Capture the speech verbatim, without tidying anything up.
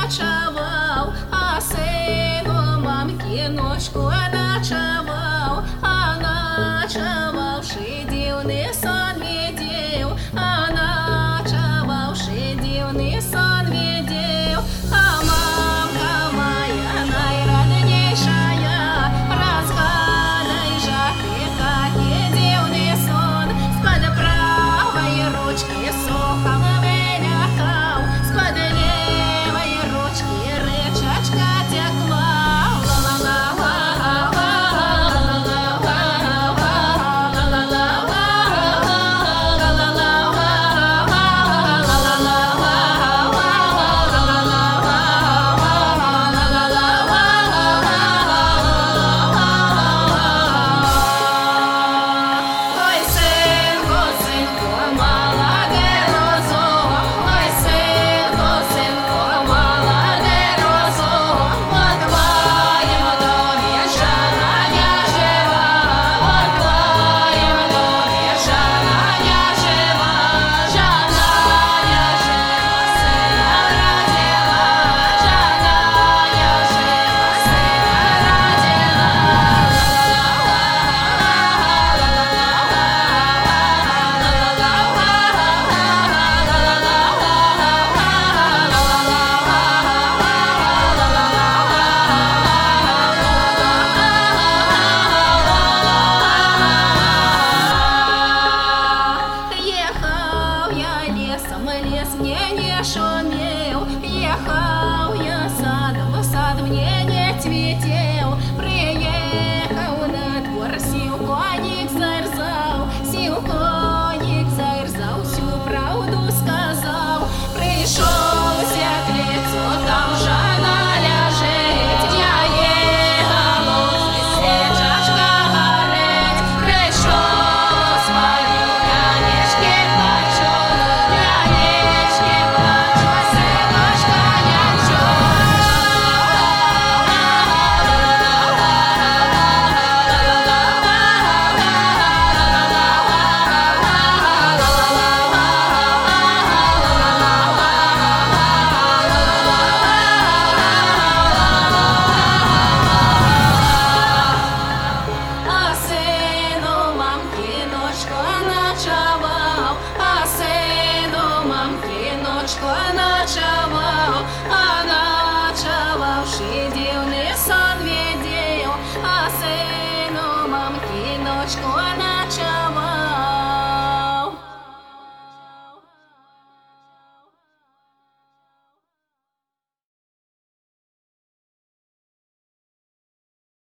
ночував, а сину мамки ночку ночував, а ночувавши дивний сон видів, а ночувавши дивний сон видів, а мамка моя найроднейшая, разгадай же ты, какой дивный сон, с-под правой ручки сухом вылетал, с-под левой ручки рычажка текла. Лес мне не шумел, ехал я садом, сад мне не цветел, приехал на двор, сил коник зарзал, сил коник зарзал, всю правду сказал, пришелся к лицу, там жена лежит, я ехал, свечашка гореть, пришел, смотрю, янечки плачу. Ночевал, а ночевавший дивный сон видел, а сыну мамки ночку